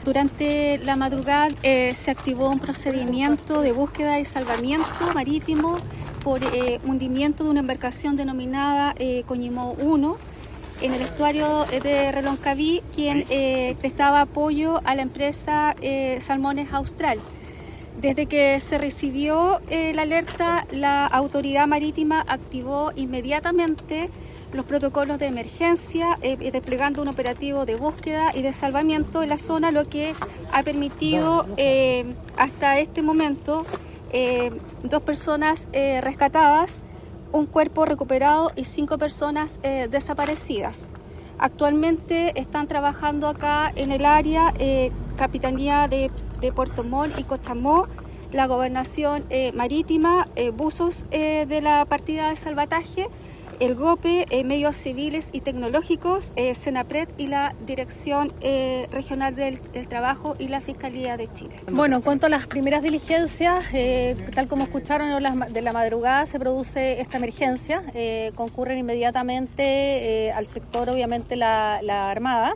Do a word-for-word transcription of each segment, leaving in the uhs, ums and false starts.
Durante la madrugada eh, se activó un procedimiento de búsqueda y salvamiento marítimo por eh, hundimiento de una embarcación denominada eh, Coñimó uno en el estuario de Reloncaví, quien eh, prestaba apoyo a la empresa eh, Salmones Austral. Desde que se recibió eh, la alerta, la autoridad marítima activó inmediatamente los protocolos de emergencia, eh, desplegando un operativo de búsqueda y de salvamiento en la zona, lo que ha permitido eh, hasta este momento eh, dos personas eh, rescatadas, un cuerpo recuperado y cinco personas eh, desaparecidas. Actualmente están trabajando acá en el área eh, Capitanía de, de Puerto Montt y Cochamó, la Gobernación eh, Marítima, eh, buzos eh, de la partida de salvataje, el GOPE, eh, medios civiles y tecnológicos, eh, Senapred y la Dirección eh, Regional del, del Trabajo y la Fiscalía de Chile. Bueno, en cuanto a las primeras diligencias, eh, tal como escucharon de la madrugada se produce esta emergencia, eh, concurren inmediatamente eh, al sector obviamente la, la Armada.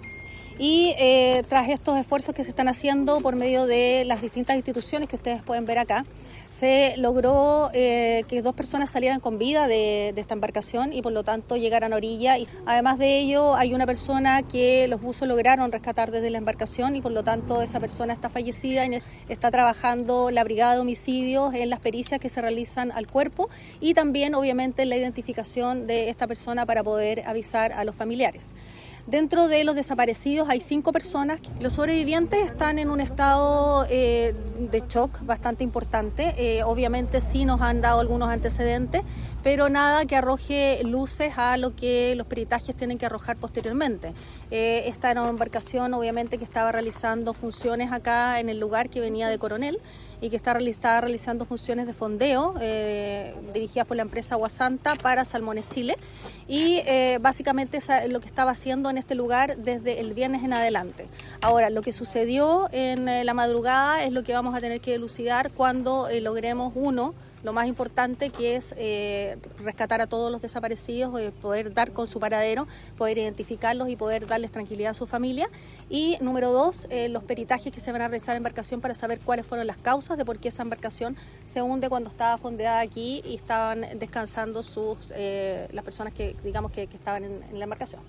Y eh, tras estos esfuerzos que se están haciendo por medio de las distintas instituciones que ustedes pueden ver acá, se logró eh, que dos personas salieran con vida de, de esta embarcación y por lo tanto llegaran a orilla. Y además de ello, hay una persona que los buzos lograron rescatar desde la embarcación y por lo tanto esa persona está fallecida y está trabajando la brigada de homicidios en las pericias que se realizan al cuerpo y también obviamente en la identificación de esta persona para poder avisar a los familiares. Dentro de los desaparecidos hay cinco personas. Los sobrevivientes están en un estado eh, de shock bastante importante. Eh, obviamente sí nos han dado algunos antecedentes, pero nada que arroje luces a lo que los peritajes tienen que arrojar posteriormente. Eh, esta era una embarcación obviamente que estaba realizando funciones acá en el lugar, que venía de Coronel y que está, está realizando funciones de fondeo eh, dirigidas por la empresa Aguasanta para Salmones Chile y eh, básicamente es lo que estaba haciendo en este lugar desde el viernes en adelante. Ahora, lo que sucedió en eh, la madrugada es lo que vamos a tener que elucidar cuando eh, logremos uno, lo más importante, que es eh, rescatar a todos los desaparecidos, eh, poder dar con su paradero, poder identificarlos y poder darles tranquilidad a su familia. Y número dos, eh, los peritajes que se van a realizar en la embarcación para saber cuáles fueron las causas de por qué esa embarcación se hunde cuando estaba fondeada aquí y estaban descansando sus, eh, las personas que, digamos, que, que estaban en, en la embarcación.